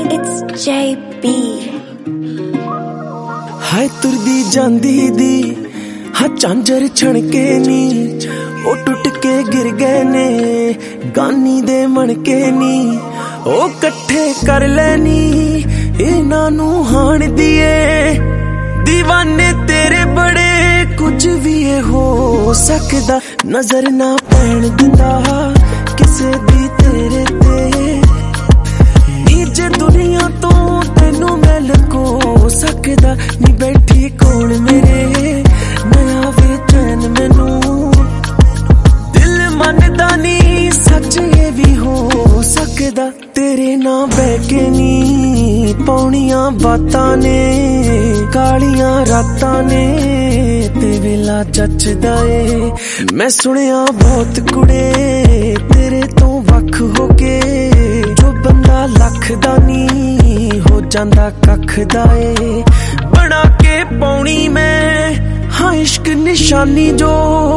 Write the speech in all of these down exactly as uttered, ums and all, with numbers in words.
It's J B। हाय तुरदी जांदी दी हाँ झांझर छणके नी ओ टुट के गिर गए ने गानी दे मणके नी ओ कट्ठे कर लैनी इन्हां नू हाण दिए दीवाने तेरे बड़े कुछ भी हो सकदा नजर ना पैण दिंदा किसे दी तेरे ते नीचे दुनिया तो तेनू मैं लको सकदा नी बैठी कोल मेरे नया वे चैन मैनू दिल मनदा नी सच ये भी हो सकदा तेरे ना बैके नी पौनियां बातां ने कालियां रातां ने ते वेला जचदा ए मैं सुनिया बहुत कुड़े तेरे तो वख हो के जो बंदा लख दा नी हो जांदा कख दा ए बना के पौनी मैं हाँ इश्क निशानी जो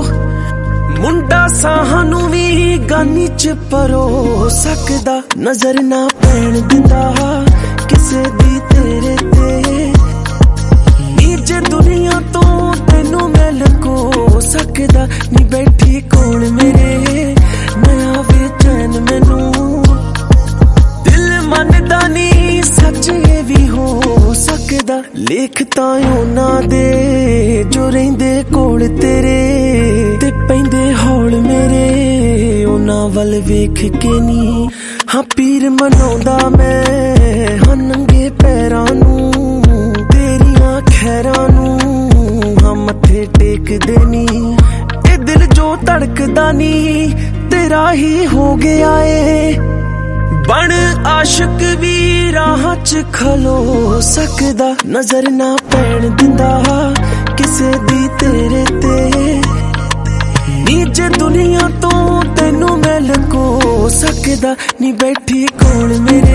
मुंडा साहानू भी गानी च परो सकदा नजर ना पैण दिंदा किसे दी तेरे ते नीचे दुनिया तो तेनू मैं लको सकदा नी बैठी कोल मेरे नया वे चैन मैनू दिल मनदा नी सच ये भी हो सकदा लेख तां उन्हां दे जो रहिंदे कोल तेरे ते पैंदे हौल मेरे उन्हां वल वेख के नी हाँ पीर मनाउंदा मैं हाँ नंगे पैरां नू तेरियां खैरां नू हाँ मत्थे टेकदे नी ए दिल जो धड़कदा नी तेरा ही हो गया ए बन आशिक भी राह च खलो सकदा नजर ना पैण दिंदा किसे दी तेरे ते नीचे दुनिया तो तेनू मैं लको सकदा नी बैठी कोल मेरे